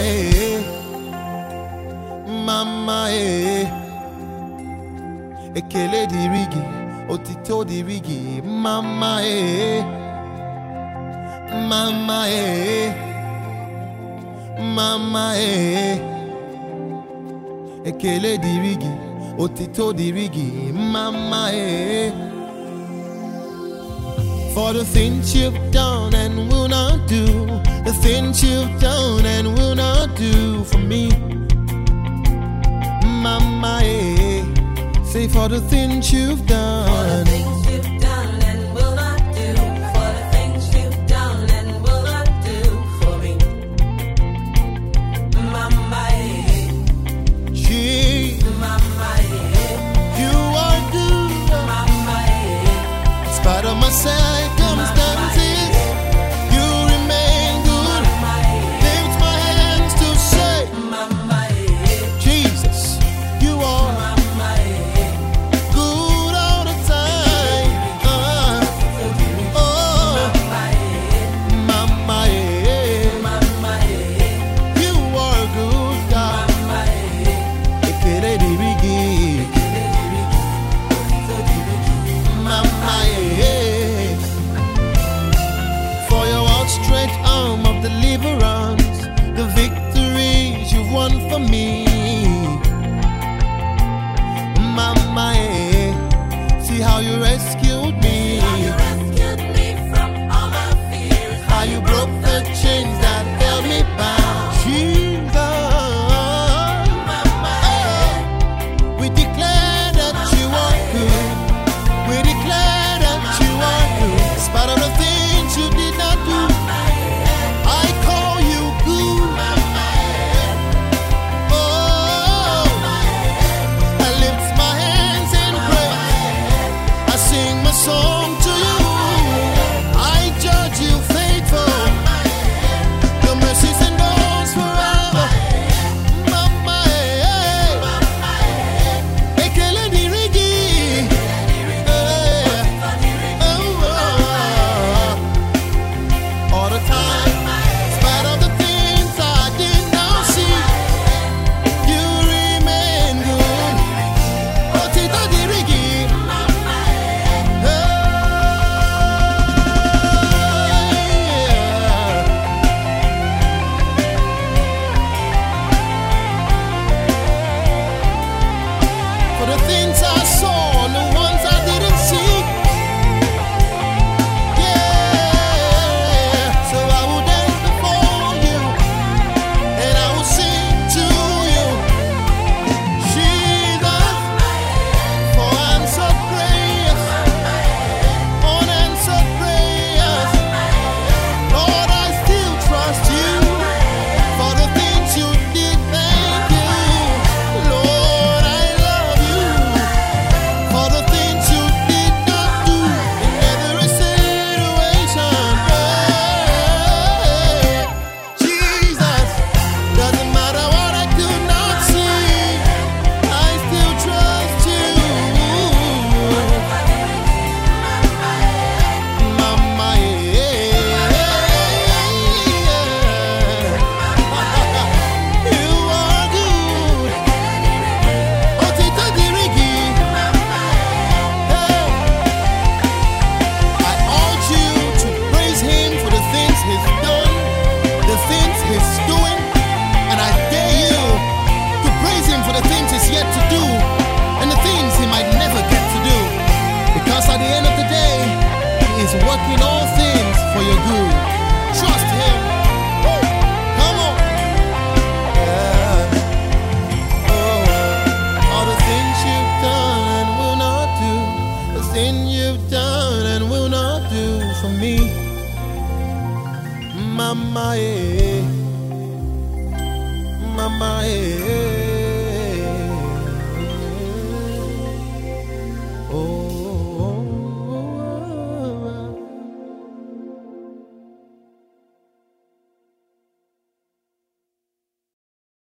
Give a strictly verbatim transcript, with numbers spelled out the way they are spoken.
eh, mama eh. Ekele dịrị gị, otito dịrị gị, mama eh, mama eh, mama eh. Ekele dịrị gị, otito dịrị gị, mama eh. For the things you've done and will not do, the things you've done and will not do for me, mama eh. Say for the things you've done, for the things you've done and will not do, for the things you've done and will not do for me, mama eh. Gee, Mama eh. you are good, Mama eh. in spite of my circumstances, you remain good. Mama eh. Lift my hands to say, Mama eh. Jesus, you are Mama eh. good all the time. Uh, oh, Mama eh. mama, eh, Mama eh. you are good, God. Mama eh. Ekele dịrị gị, mama, eh. For your outstretched arm of deliverance, the victories you've won for me, mama, eh. See how you rescued me, How you rescued me from all my fears, how you broke the chains that held me bound. Jesus, Mama eh. we declare that you are good. We declare that you are good. In spite of the things you did not do, I call you good. Oh, I lift my hands in praise. I sing my song to you. I judge you faithful. Your mercies endures forever. Mama, eh, ekele dịrị gị. Eh, oh, oh. All the time, in spite of the things I did not see, you remain good. Otito dịrị gị. For the things I saw and the ones I didn't see, yeah. So I will dance before you and I will sing to you, Jesus, for answered prayers, unanswered prayers. Lord, I still trust you for the things you did. Thank you, Lord, I love you for the things you did not do in every situation. Hey, Jesus, doesn't matter what I do not see, I still trust you. Mama, yeah. You are good. Otito dịrị gị. Hey. I urge you to praise him for the things he's done, the things he's doing, and I dare you to praise him for the things he's yet to do, and the things he might never get to do. Because at the end of the day, he is working all things for your good. Trust him. Woo. Come on. Yeah. Oh, all the things you've done and will not do, the thing you've done and will not do for me, mama, eh, mama, eh.